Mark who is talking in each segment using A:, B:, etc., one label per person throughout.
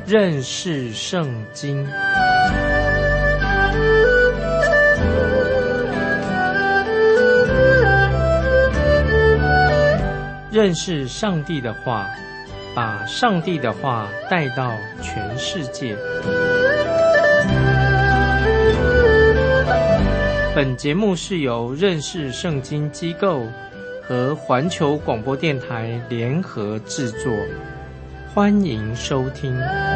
A: 认识圣经。认识上帝的话，把上帝的话带到全世界。本节目是由认识圣经机构和环球广播电台联合制作，欢迎收听。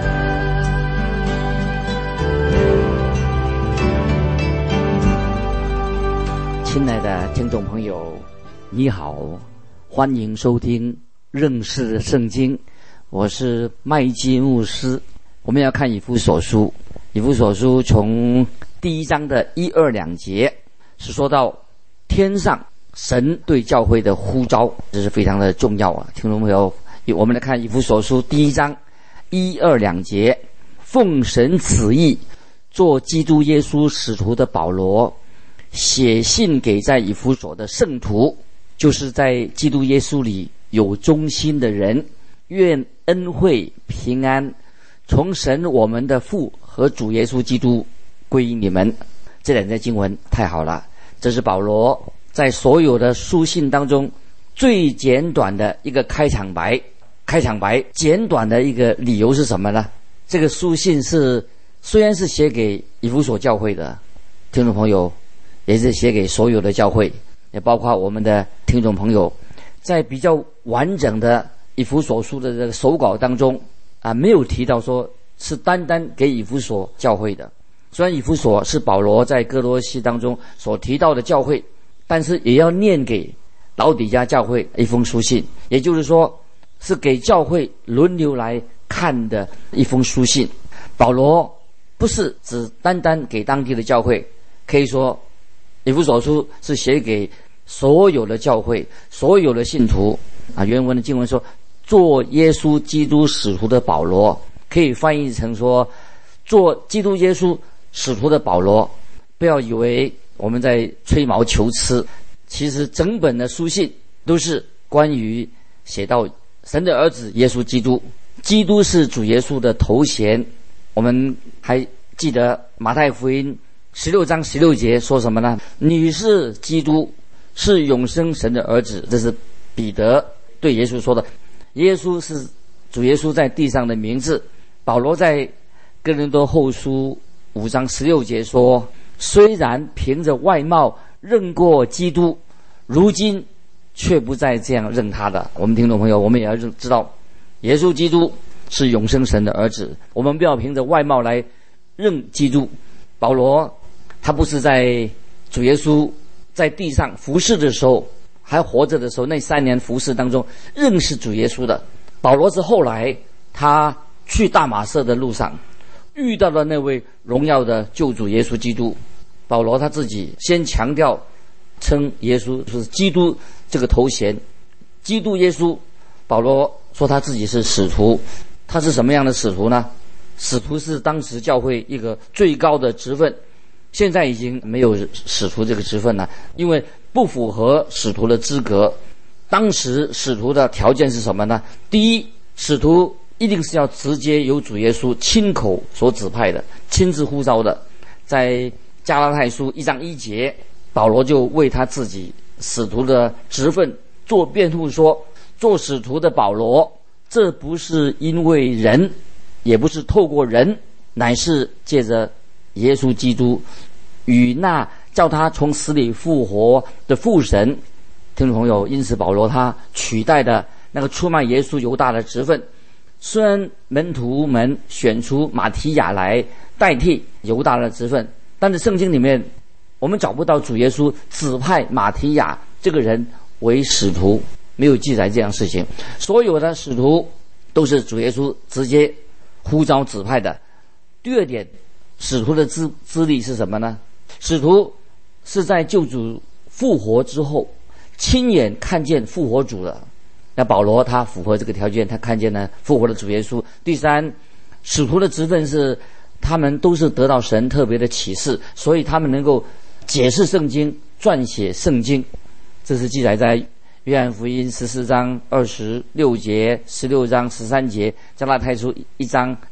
B: 亲爱的听众朋友，你好，欢迎收听认识圣经，我是麦基牧师。我们要看以弗所书，以弗所书从第1章的1、2、2节是说到天上神对教会的呼召，这是非常的重要啊！听众朋友，我们来看以弗所书第1章1、2、2节，奉神旨意，做基督耶稣使徒的保罗，写信给在以弗所的圣徒，就是在基督耶稣里有忠心的人，愿恩惠平安从神我们的父和主耶稣基督归于你们。这两节经文太好了，这是保罗在所有的书信当中最简短的一个开场白。简短的一个理由是什么呢？这个书信虽然是写给以弗所教会的听众朋友，也是写给所有的教会，也包括我们的听众朋友。在比较完整的以弗所书的这个手稿当中没有提到说是单单给以弗所教会的。虽然以弗所是保罗在哥罗西当中所提到的教会，但是也要念给老底嘉教会一封书信，也就是说是给教会轮流来看的一封书信。保罗不是只单单给当地的教会，可以说以弗所书是写给所有的教会，所有的信徒原文的经文说，做耶稣基督使徒的保罗，可以翻译成说做基督耶稣使徒的保罗。不要以为我们在吹毛求疵，其实整本的书信都是关于写到神的儿子耶稣基督，基督是主耶稣的头衔。我们还记得马太福音16章16节说什么呢？你是基督，是永生神的儿子。这是彼得对耶稣说的，耶稣是主耶稣在地上的名字。保罗在哥林多后书5章16节说，虽然凭着外貌认过基督，如今却不再这样认他的。我们听众朋友，我们也要知道耶稣基督是永生神的儿子，我们不要凭着外貌来认基督。保罗他不是在主耶稣在地上服侍的时候，还活着的时候，那3年服侍当中认识主耶稣的。保罗是后来他去大马色的路上遇到了那位荣耀的救主耶稣基督。保罗他自己先强调称耶稣是基督这个头衔，基督耶稣。保罗说他自己是使徒。他是什么样的使徒呢？使徒是当时教会一个最高的职分，现在已经没有使徒这个职分了，因为不符合使徒的资格。当时使徒的条件是什么呢？第一，使徒一定是要直接由主耶稣亲口所指派的，亲自呼召的。在加拉太书1章1节，保罗就为他自己使徒的职分做辩护说，做使徒的保罗，这不是因为人，也不是透过人，乃是借着耶稣基督与那叫他从死里复活的父神。听众朋友，因此保罗他取代的那个出卖耶稣犹大的职分。虽然门徒们选出马提亚来代替犹大的职分，但是圣经里面我们找不到主耶稣指派马提亚这个人为使徒，没有记载这样的事情。所有的使徒都是主耶稣直接呼召指派的。第二点，使徒的资历是什么呢？使徒是在救主复活之后亲眼看见复活主的。那保罗他符合这个条件，他看见了复活的主耶稣。第三，使徒的职分是他们都是得到神特别的启示，所以他们能够解释圣经，撰写圣经。这是记载在约翰福音14章26节、16章13节、加拉太书1章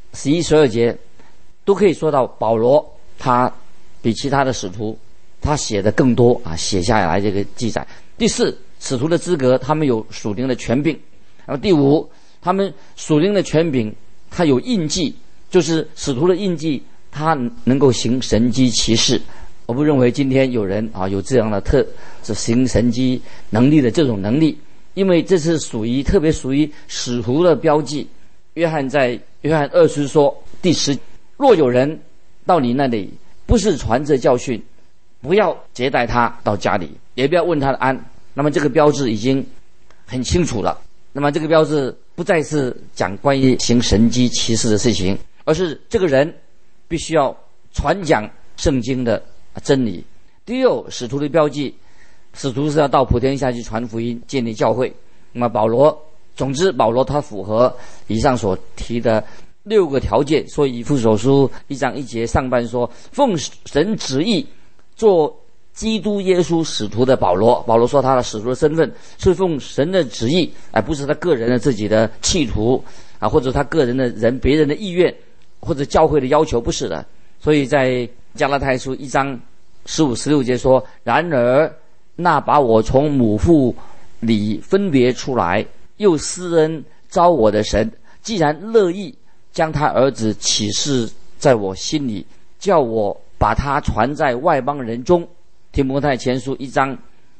B: 11、12节都可以说到保罗他比其他的使徒他写的更多写下来这个记载。第四，使徒的资格，他们有属灵的权柄。然后第五，他们属灵的权柄，他有印记，就是使徒的印记，他能够行神迹奇事。我不认为今天有人有这样的行神迹能力的这种能力，因为这是特别属于使徒的标记。约翰在约翰2书说第10，若有人到你那里，不是传这教训，不要接待他到家里，也不要问他的安。那么这个标志已经很清楚了。那么这个标志不再是讲关于行神迹奇事的事情，而是这个人必须要传讲圣经的真理。第六，使徒的标记，使徒是要到普天下去传福音，建立教会。那么保罗他符合以上所提的6个条件。所以以弗所书1章1节上半说，奉神旨意做基督耶稣使徒的保罗说他的使徒的身份是奉神的旨意，而不是他个人的自己的企图或者他个人的别人的意愿，或者教会的要求，不是的。所以在加拉太书1章15、16节说，然而那把我从母腹里分别出来，又施恩召我的神，既然乐意将他儿子启示在我心里，叫我把他传在外邦人中。提摩太前书1章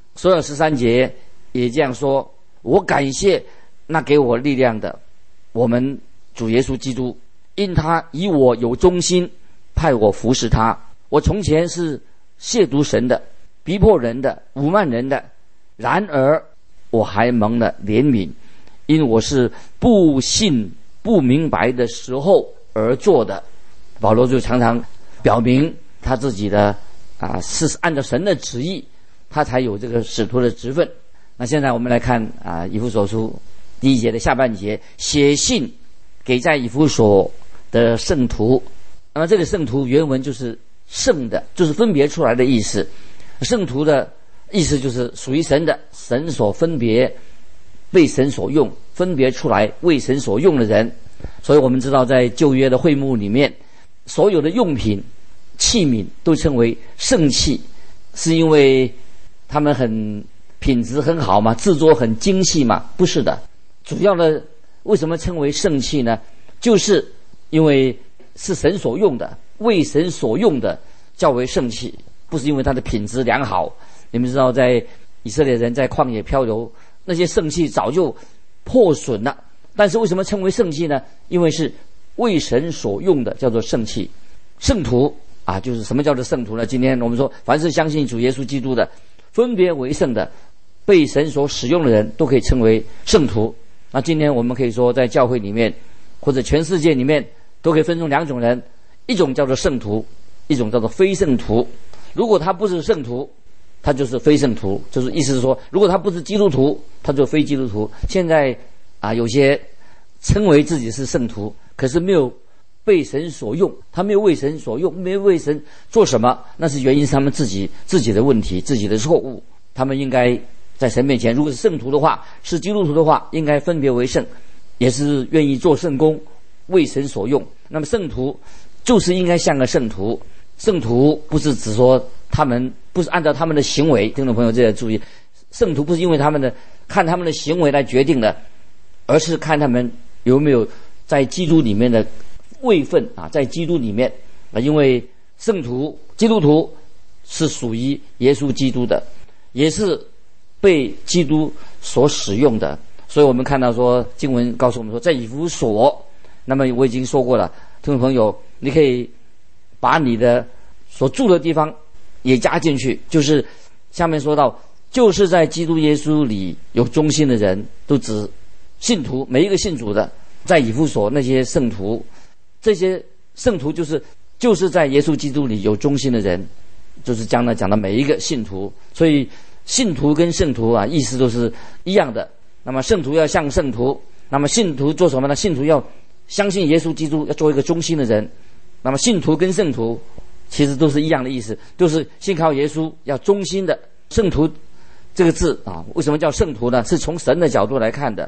B: 12、13节也这样说，我感谢那给我力量的我们主耶稣基督，因他以我有忠心，派我服侍他。我从前是亵渎神的，逼迫人的，侮慢人的，然而我还蒙了怜悯，因我是不信不明白的时候而做的。保罗就常常表明他自己的是按照神的旨意，他才有这个使徒的职分。那现在我们来看以弗所书第1节的下半节，写信给在以弗所的圣徒。那么这个圣徒原文就是圣的，就是分别出来的意思。圣徒的意思就是属于神的，神所分别，被神所用，分别出来为神所用的人。所以我们知道在旧约的会幕里面，所有的用品器皿都称为圣器，是因为他们品质很好嘛，制作很精细嘛？不是的，主要的为什么称为圣器呢？就是因为是神所用的，为神所用的叫为圣器，不是因为它的品质良好。你们知道在以色列人在旷野漂流，那些圣器早就破损了，但是为什么称为圣器呢？因为是为神所用的，叫做圣器。圣徒就是什么叫做圣徒呢？今天我们说，凡是相信主耶稣基督的，分别为圣的，被神所使用的人，都可以称为圣徒。那今天我们可以说，在教会里面或者全世界里面，都可以分成2种人，一种叫做圣徒，一种叫做非圣徒。如果他不是圣徒，他就是非圣徒，就是意思是说，如果他不是基督徒，他就非基督徒。现在有些称为自己是圣徒，可是没有被神所用，他没有为神所用，没有为神做什么，那是原因是他们自己的问题，自己的错误。他们应该在神面前，如果是圣徒的话，是基督徒的话，应该分别为圣，也是愿意做圣工，为神所用。那么圣徒就是应该像个圣徒。圣徒不是只说他们不是按照他们的行为，听众朋友这要注意，圣徒不是因为看他们的行为来决定的，而是看他们有没有在基督里面的位分在基督里面因为圣徒基督徒是属于耶稣基督的，也是被基督所使用的。所以我们看到说，经文告诉我们说，在以弗所，那么我已经说过了，听众朋友，你可以把你的所住的地方也加进去，就是下面说到，就是在基督耶稣里有忠心的人，都指信徒，每一个信主的，在以弗所那些圣徒，这些圣徒就是在耶稣基督里有忠心的人，就是将来讲的每一个信徒。所以信徒跟圣徒意思都是一样的。那么圣徒要像圣徒，那么信徒做什么呢？信徒要相信耶稣基督，要做一个忠心的人。那么信徒跟圣徒其实都是一样的意思，就是信靠耶稣，要忠心的。圣徒这个字为什么叫圣徒呢？是从神的角度来看的。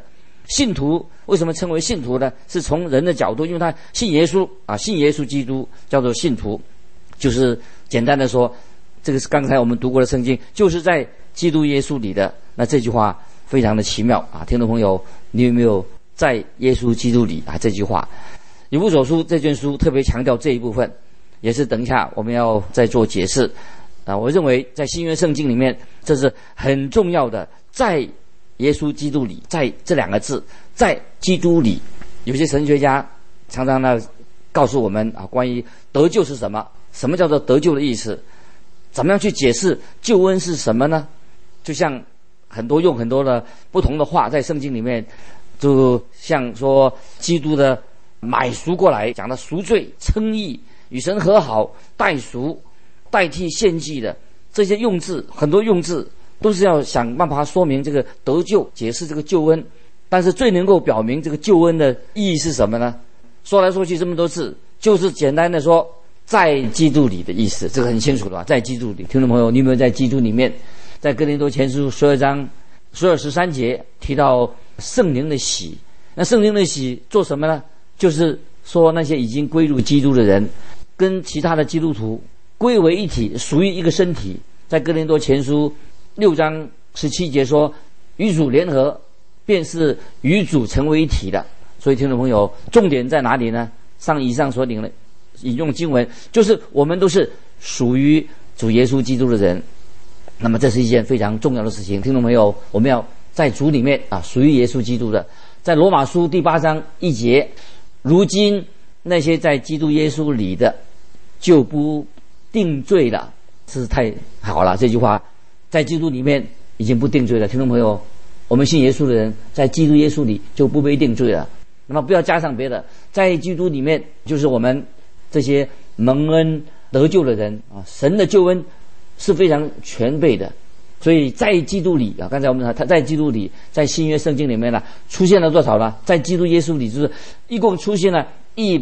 B: 信徒为什么称为信徒呢？是从人的角度，因为他信耶稣啊，信耶稣基督叫做信徒，就是简单的说，这个是刚才我们读过的圣经，就是在基督耶稣里的。那这句话非常的奇妙啊，听众朋友，你有没有在耶稣基督里啊？这句话，以弗所书这卷书特别强调这一部分，也是等一下我们要再做解释啊。我认为在新约圣经里面，这是很重要的，在耶稣基督里，在这两个字，在基督里。有些神学家常常呢告诉我们啊，关于得救是什么，什么叫做得救的意思，怎么样去解释救恩是什么呢？就像用很多的不同的话在圣经里面，就像说基督的买赎过来，讲的赎罪、称义、与神和好、代赎、代替献祭的这些用字，很多用字都是要想办法说明这个得救，解释这个救恩。但是最能够表明这个救恩的意义是什么呢？说来说去这么多字，就是简单的说在基督里的意思，这个很清楚的吧？在基督里，听众朋友，你有没有在基督里面？在哥林多前书12章12、13节提到圣灵的洗。那圣灵的洗做什么呢？就是说那些已经归入基督的人，跟其他的基督徒归为一体，属于一个身体。在哥林多前书6章17节说，与主联合，便是与主成为一体的。所以听众朋友，重点在哪里呢？以上所引用经文，就是我们都是属于主耶稣基督的人。那么这是一件非常重要的事情，听众朋友，我们要在主里面啊，属于耶稣基督的。在罗马书第8章1节，如今那些在基督耶稣里的，就不定罪了。这是太好了，这句话在基督里面已经不定罪了。听众朋友，我们信耶稣的人在基督耶稣里就不被定罪了。那么不要加上别的，在基督里面就是我们这些蒙恩得救的人啊，神的救恩是非常全备的。所以在基督里啊，刚才我们说他在基督里，在新约圣经里面呢出现了多少呢？在基督耶稣里就是一共出现了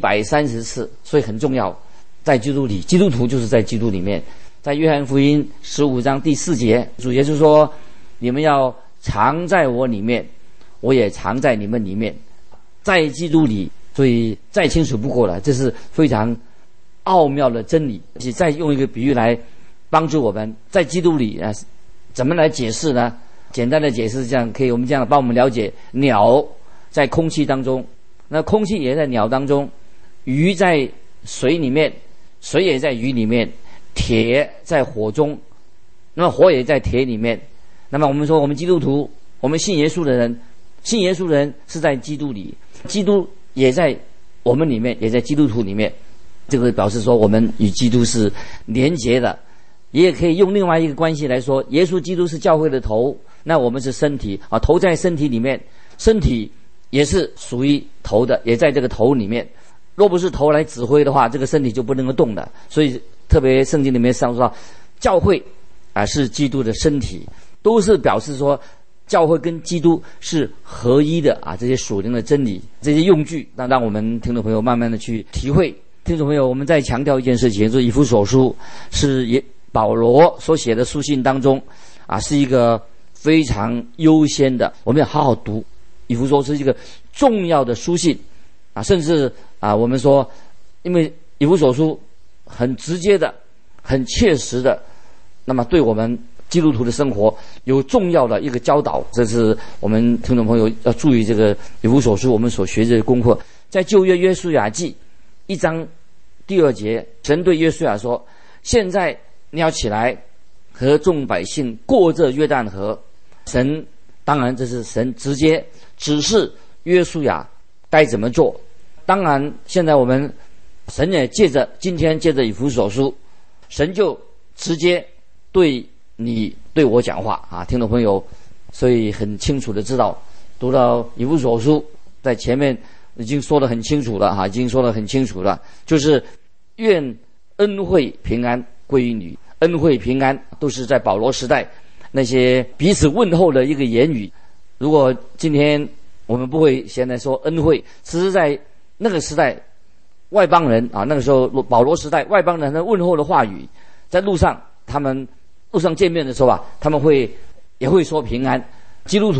B: 130次，所以很重要。在基督里，基督徒就是在基督里面。在约翰福音15章第4节，主耶稣说：“你们要常在我里面，我也常在你们里面。”在基督里，所以再清楚不过了，这是非常奥妙的真理。再用一个比喻来帮助我们，在基督里啊，怎么来解释呢？简单的解释这样可以，我们这样帮我们了解：鸟在空气当中，那空气也在鸟当中；鱼在水里面，水也在鱼里面；铁在火中，那么火也在铁里面。那么我们说，我们基督徒，我们信耶稣的人，信耶稣的人是在基督里，基督也在我们里面，也在基督徒里面。这个表示说，我们与基督是连结的。也可以用另外一个关系来说，耶稣基督是教会的头，那我们是身体啊，头在身体里面，身体也是属于头的，也在这个头里面。若不是头来指挥的话，这个身体就不能够动的。所以特别圣经里面上说到，教会啊是基督的身体，都是表示说教会跟基督是合一的啊。这些属灵的真理，这些用句，那让我们听众朋友慢慢的去体会。听众朋友，我们再强调一件事情，就是以弗所书是保罗所写的书信当中啊，是一个非常优先的，我们要好好读。以弗所是一个重要的书信啊，甚至啊，我们说，因为以弗所书很直接的、很切实的，那么对我们基督徒的生活有重要的一个教导。这是我们听众朋友要注意这个以弗所书我们所学的功课。在旧约约书亚记1章第2节，神对约书亚说：“现在你要起来，和众百姓过这约旦河。”神当然这是神直接指示约书亚该怎么做。当然现在神也今天借着以弗所书，神就直接对你对我讲话啊，听众朋友，所以很清楚的知道，读到以弗所书在前面已经说得很清楚了，已经说得很清楚了，就是愿恩惠平安归于你。恩惠平安都是在保罗时代那些彼此问候的一个言语。如果今天我们不会现在说恩惠，其实在那个时代外邦人啊，那个时候保罗时代外邦人的问候的话语，在路上他们路上见面的时候啊，他们也会说平安。基督徒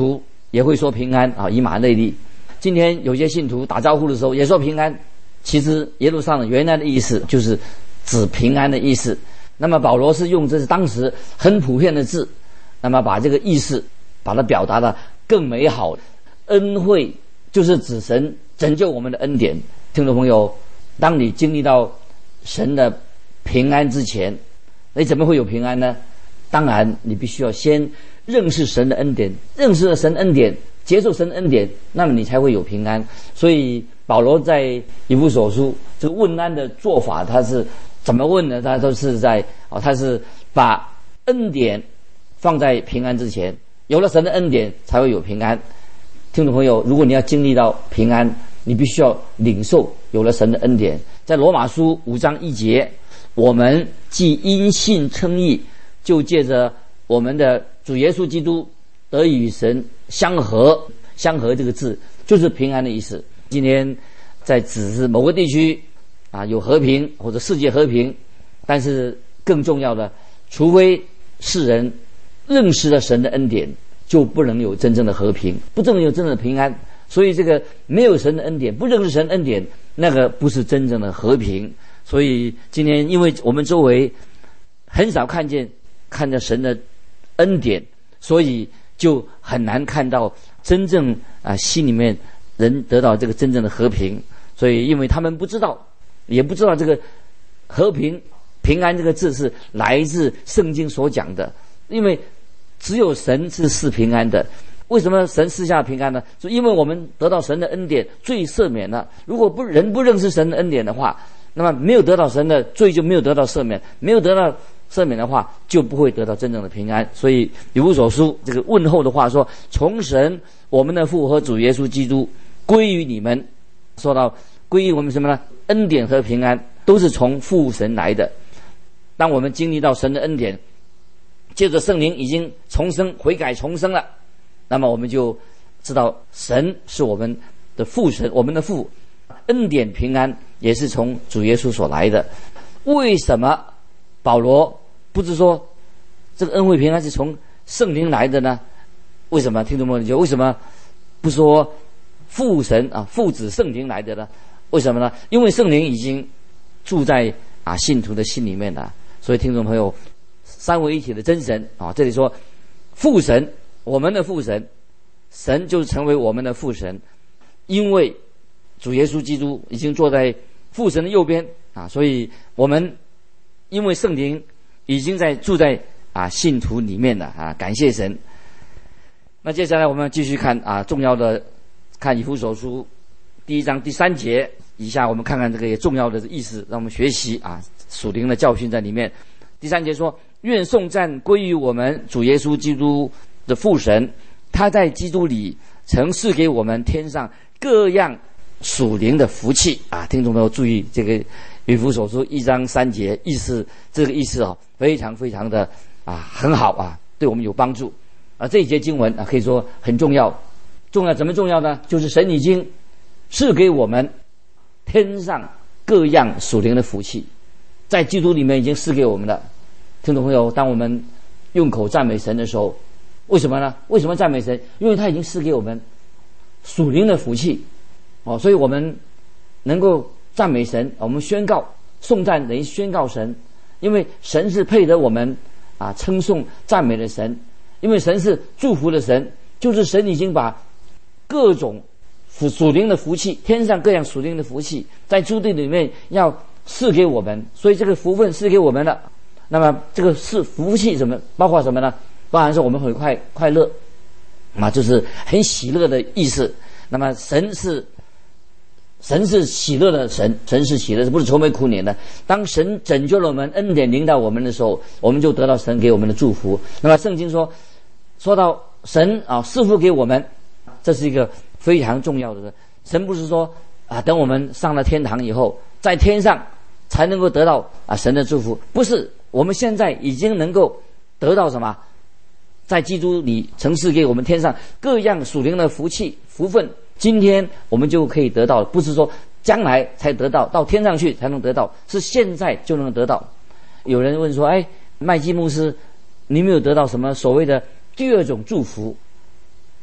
B: 也会说平安啊，以马内利。今天有些信徒打招呼的时候也说平安，其实耶路撒冷原来的意思就是指平安的意思。那么保罗是用这是当时很普遍的字，那么把这个意思把它表达的更美好。恩惠就是指神拯救我们的恩典。听众朋友，当你经历到神的平安之前，你怎么会有平安呢？当然你必须要先认识神的恩典，认识了神恩典，接受神恩典，那么你才会有平安。所以保罗在以弗所书这个问安的做法，他是怎么问呢？他都是他是把恩典放在平安之前，有了神的恩典才会有平安。听众朋友，如果你要经历到平安，你必须要领受有了神的恩典。在罗马书5章1节，我们既因信称义，就借着我们的主耶稣基督得以与神相合。相合这个字就是平安的意思。今天在指示某个地区有和平或者世界和平，但是更重要的，除非世人认识了神的恩典，就不能有真正的和平，不能有真正的平安。所以这个没有神的恩典，不认识神的恩典，那个不是真正的和平。所以今天因为我们周围很少看见神的恩典，所以就很难看到真正心里面人得到这个真正的和平。所以因为他们不知道，也不知道这个和平平安这个字是来自圣经所讲的，因为只有神是赐平安的。为什么神赐下平安呢？就因为我们得到神的恩典，罪赦免了。如果人不认识神的恩典的话，那么没有得到神的罪就没有得到赦免，没有得到赦免的话，就不会得到真正的平安。所以以弗所书这个问候的话说，从神我们的父和主耶稣基督归于你们。说到归于我们什么呢？恩典和平安都是从父神来的。当我们经历到神的恩典，借着圣灵已经重生悔改重生了，那么我们就知道神是我们的父神，我们的父。恩典平安也是从主耶稣所来的。为什么保罗不是说这个恩惠平安是从圣灵来的呢？为什么？听众朋友，为什么不说父神父子圣灵来的呢？为什么呢？因为圣灵已经住在信徒的心里面了。所以听众朋友，三位一体的真神这里说父神，我们的父神，神就成为我们的父神，因为主耶稣基督已经坐在父神的右边所以我们因为圣灵已经住在信徒里面了感谢神。那接下来我们继续看重要的，看以弗所书1章第3节以下，我们看看这个重要的意思，让我们学习属灵的教训在里面。第3节说，愿颂赞归于我们主耶稣基督的父神，他在基督里曾赐给我们天上各样属灵的福气听众朋友注意，这个以弗所书1章3节意思，这个意思非常非常的很好对我们有帮助这一节经文可以说很重要。怎么重要呢？就是神已经赐给我们天上各样属灵的福气，在基督里面已经赐给我们了。听众朋友，当我们用口赞美神的时候，为什么呢？为什么赞美神？因为他已经赐给我们属灵的福气所以我们能够赞美神，我们宣告颂赞等于宣告神，因为神是配得我们称颂赞美的神，因为神是祝福的神，就是神已经把各种属灵的福气，天上各样属灵的福气在基督里面要赐给我们，所以这个福分赐给我们了。那么这个是福气什么？包括什么呢？包含是我们很快乐就是很喜乐的意思。那么神是喜乐的神，神是喜乐的，不是愁眉苦脸的。当神拯救了我们，恩典临到我们的时候，我们就得到神给我们的祝福。那么圣经说到神赐福给我们，这是一个非常重要的。神不是说等我们上了天堂以后，在天上才能够得到神的祝福，不是，我们现在已经能够得到什么？在基督里曾赐给我们天上各样属灵的福气福分，今天我们就可以得到，不是说将来才得到，到天上去才能得到，是现在就能得到。有人问说，麦基牧师，你没有得到什么所谓的第二种祝福？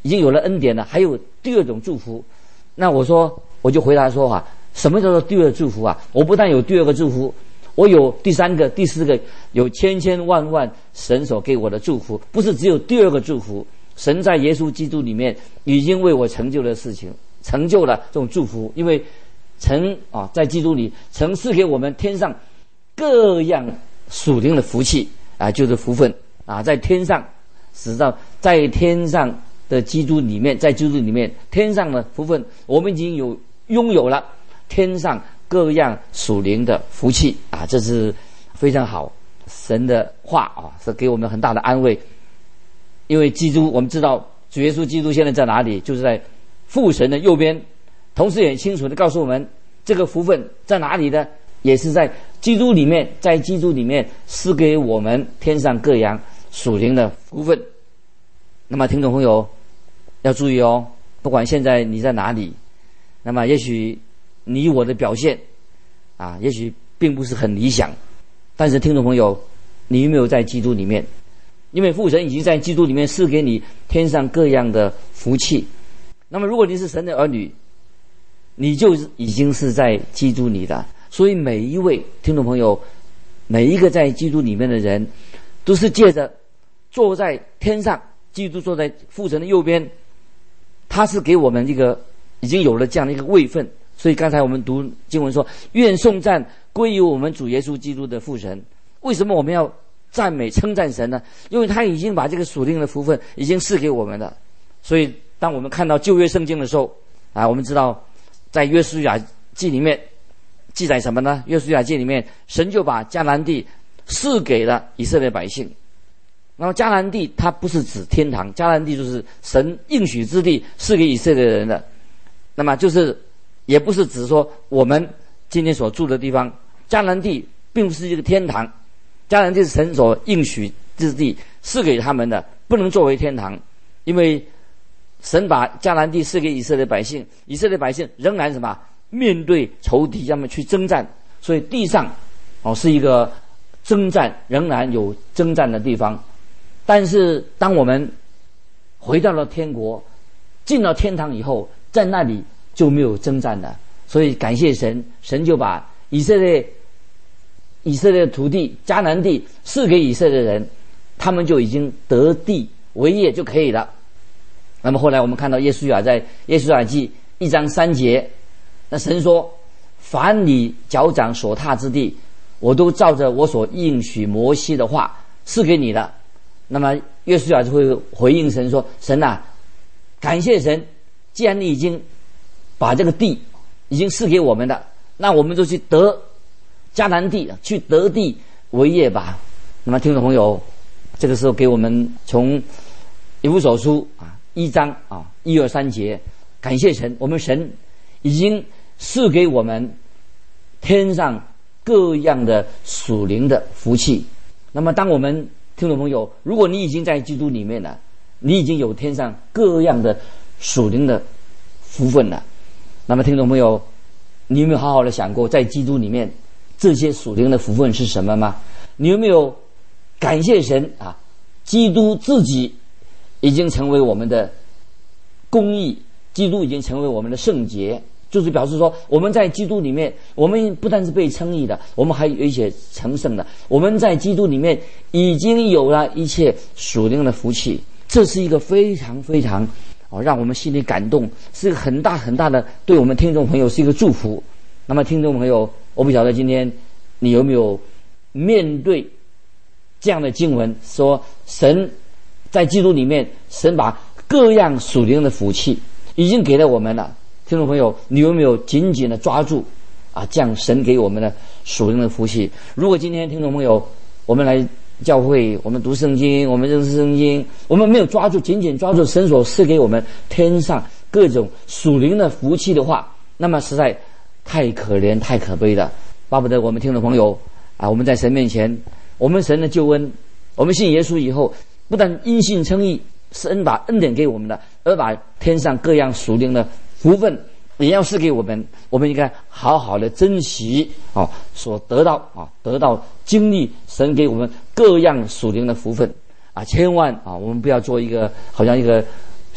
B: 已经有了恩典了，还有第二种祝福。那我就回答说什么叫做第二祝福啊？我不但有第二个祝福，我有第三个、第四个，有千千万万神所给我的祝福，不是只有第二个祝福。神在耶稣基督里面已经为我成就了事情，成就了这种祝福，因为曾在基督里曾赐给我们天上各样属灵的福气就是福分在天上，实际上在天上的基督里面，在基督里面天上的福分，我们已经拥有了天上各样属灵的福气这是非常好。神的话是给我们很大的安慰，因为基督，我们知道主耶稣基督现在在哪里，就是在父神的右边，同时也清楚地告诉我们这个福分在哪里呢？也是在基督里面，在基督里面赐给我们天上各样属灵的福分。那么听众朋友要注意不管现在你在哪里，那么也许你我的表现也许并不是很理想，但是听众朋友，你有没有在基督里面？因为父神已经在基督里面赐给你天上各样的福气。那么如果你是神的儿女，你就已经是在基督里的。所以每一位听众朋友，每一个在基督里面的人，都是借着坐在天上，基督坐在父神的右边，他是给我们这个已经有了这样的一个位分。所以刚才我们读经文说，愿颂赞归于我们主耶稣基督的父神。为什么我们要赞美称赞神呢？因为他已经把这个属灵的福分已经赐给我们了。所以当我们看到旧约圣经的时候我们知道在约书亚记里面记载什么呢？约书亚记里面，神就把迦南地赐给了以色列百姓。那么迦南地它不是指天堂，迦南地就是神应许之地，赐给以色列人的。那么就是也不是指说我们今天所住的地方，迦南地并不是一个天堂，迦南地是神所应许之地，赐给他们的，不能作为天堂。因为神把迦南地赐给以色列百姓，以色列百姓仍然什么？面对仇敌，让他们去征战。所以地上是一个征战，仍然有征战的地方。但是当我们回到了天国，进到天堂以后，在那里就没有征战了。所以感谢神，神就把以色列的土地迦南地赐给以色列人，他们就已经得地为业就可以了。那么后来我们看到耶稣亚在耶稣亚记1章3节，那神说，凡你脚掌所踏之地，我都照着我所应许摩西的话赐给你了。那么约书亚就会回应神说，神感谢神，既然你已经把这个地已经赐给我们的，那我们就去得迦南地，去得地为业吧。那么听众朋友，这个时候给我们从以弗所书1章1、2、3节，感谢神，我们神已经赐给我们天上各样的属灵的福气。那么当我们听众朋友，如果你已经在基督里面了，你已经有天上各样的属灵的福分了。那么听众朋友，你有没有好好的想过，在基督里面这些属灵的福分是什么吗？你有没有感谢神基督自己已经成为我们的公义，基督已经成为我们的圣洁，就是表示说我们在基督里面，我们不但是被称义的，我们还有一些成圣的。我们在基督里面已经有了一切属灵的福气，这是一个非常非常让我们心里感动，是一个很大很大的，对我们听众朋友是一个祝福。那么听众朋友，我不晓得今天你有没有面对这样的经文，说神在基督里面，神把各样属灵的福气已经给了我们了。听众朋友，你有没有紧紧的抓住这样神给我们的属灵的福气？如果今天听众朋友，我们来教会，我们读圣经，我们认识圣经，我们没有抓住，紧紧抓住神所赐给我们天上各种属灵的福气的话，那么实在太可怜太可悲了。巴不得我们听众朋友我们在神面前，我们神的救恩，我们信耶稣以后，不但因信称义，神把恩典给我们的，而把天上各样属灵的福分也要赐给我们。我们应该好好的珍惜所得到经历神给我们各样属灵的福分千万我们不要做一个好像一个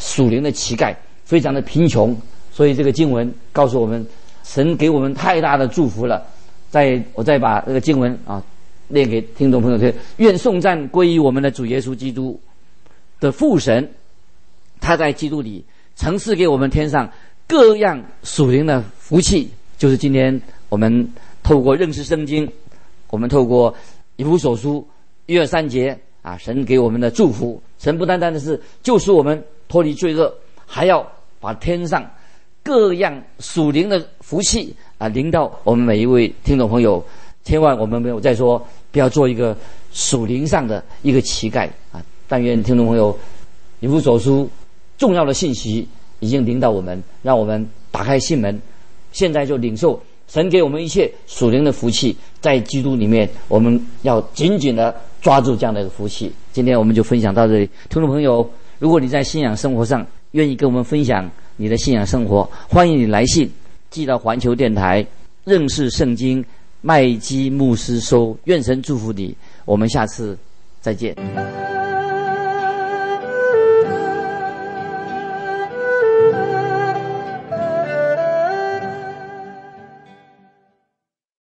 B: 属灵的乞丐，非常的贫穷。所以这个经文告诉我们，神给我们太大的祝福了。我再把这个经文念给听众朋友听。愿颂赞归于我们的主耶稣基督的父神，他在基督里曾赐给我们天上各样属灵的福气。就是今天我们透过认识圣经，我们透过以弗所书1、2、3节神给我们的祝福。神不单单的是救赎我们脱离罪恶，还要把天上各样属灵的福气临到我们每一位听众朋友。千万我们没有再说不要做一个属灵上的一个乞丐但愿听众朋友，以弗所书重要的信息已经临到我们，让我们打开心门，现在就领受神给我们一切属灵的福气。在基督里面，我们要紧紧的抓住这样的一个福气。今天我们就分享到这里。听众朋友，如果你在信仰生活上愿意跟我们分享你的信仰生活，欢迎你来信寄到环球电台认识圣经麦基牧师收。愿神祝福你，我们下次再见。